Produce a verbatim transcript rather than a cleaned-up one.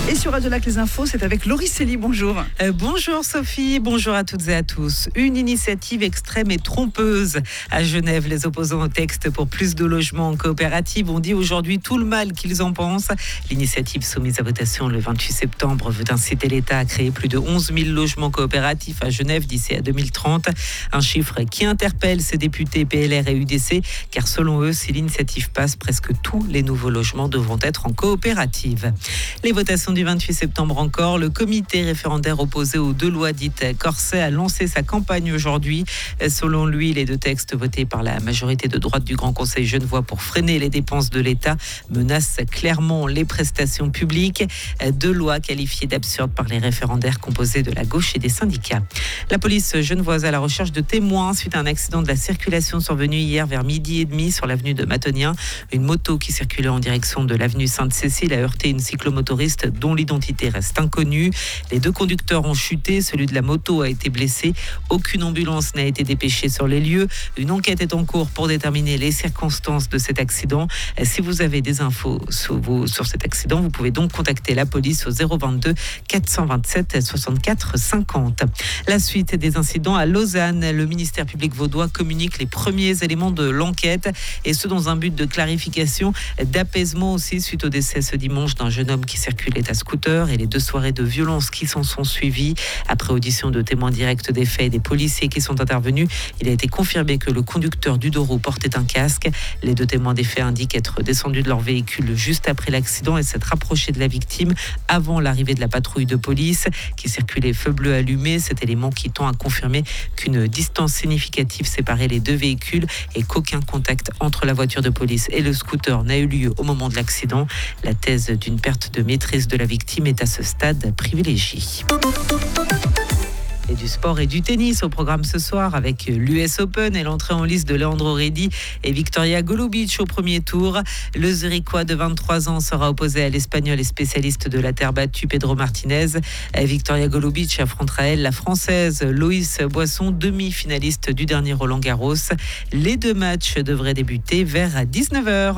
Et sur Radio Lac, les infos, c'est avec Laurie Célie. Bonjour. Euh, bonjour Sophie, bonjour à toutes et à tous. Une initiative extrême et trompeuse. À Genève, les opposants au texte pour plus de logements en coopérative ont dit aujourd'hui tout le mal qu'ils en pensent. L'initiative soumise à votation le vingt-huit septembre veut inciter l'État à créer plus de onze mille logements coopératifs à Genève d'ici à deux mille trente. Un chiffre qui interpelle ces députés P L R et U D C, car selon eux, si l'initiative passe, presque tous les nouveaux logements devront être en coopérative. Les votations du vingt-huit septembre encore, le comité référendaire opposé aux deux lois dites Corset a lancé sa campagne aujourd'hui. Selon lui, les deux textes votés par la majorité de droite du Grand Conseil genevois pour freiner les dépenses de l'État menacent clairement les prestations publiques. Deux lois qualifiées d'absurdes par les référendaires composés de la gauche et des syndicats. La police genevoise à la recherche de témoins suite à un accident de la circulation survenu hier vers midi et demi sur l'avenue de Matonien. Une moto qui circulait en direction de l'avenue Sainte-Cécile a heurté une cyclomotoriste dont l'identité reste inconnue. Les deux conducteurs ont chuté, celui de la moto a été blessé. Aucune ambulance n'a été dépêchée sur les lieux. Une enquête est en cours pour déterminer les circonstances de cet accident. Si vous avez des infos sur, vos, sur cet accident, vous pouvez donc contacter la police au zéro vingt-deux quatre cent vingt-sept soixante-quatre cinquante. La suite des incidents à Lausanne, le ministère public vaudois communique les premiers éléments de l'enquête et ce dans un but de clarification, d'apaisement aussi suite au décès ce dimanche d'un jeune homme qui circulait à scooter et les deux soirées de violence qui s'en sont suivies. Après audition de témoins directs des faits et des policiers qui sont intervenus, il a été confirmé que le conducteur du Douro portait un casque. Les deux témoins des faits indiquent être descendus de leur véhicule juste après l'accident et s'être rapprochés de la victime avant l'arrivée de la patrouille de police qui circulait feu bleu allumé. Cet élément qui tend à confirmer qu'une distance significative séparait les deux véhicules et qu'aucun contact entre la voiture de police et le scooter n'a eu lieu au moment de l'accident. La thèse d'une perte de maîtrise de la victime est à ce stade privilégiée. Et du sport et du tennis au programme ce soir avec l'U S Open et l'entrée en lice de Leandro Reddy et Victoria Golubic au premier tour. Le Zurichois de vingt-trois ans sera opposé à l'Espagnol et spécialiste de la terre battue Pedro Martinez. Victoria Golubic affrontera elle la Française Loïs Boisson, demi-finaliste du dernier Roland Garros. Les deux matchs devraient débuter vers dix-neuf heures.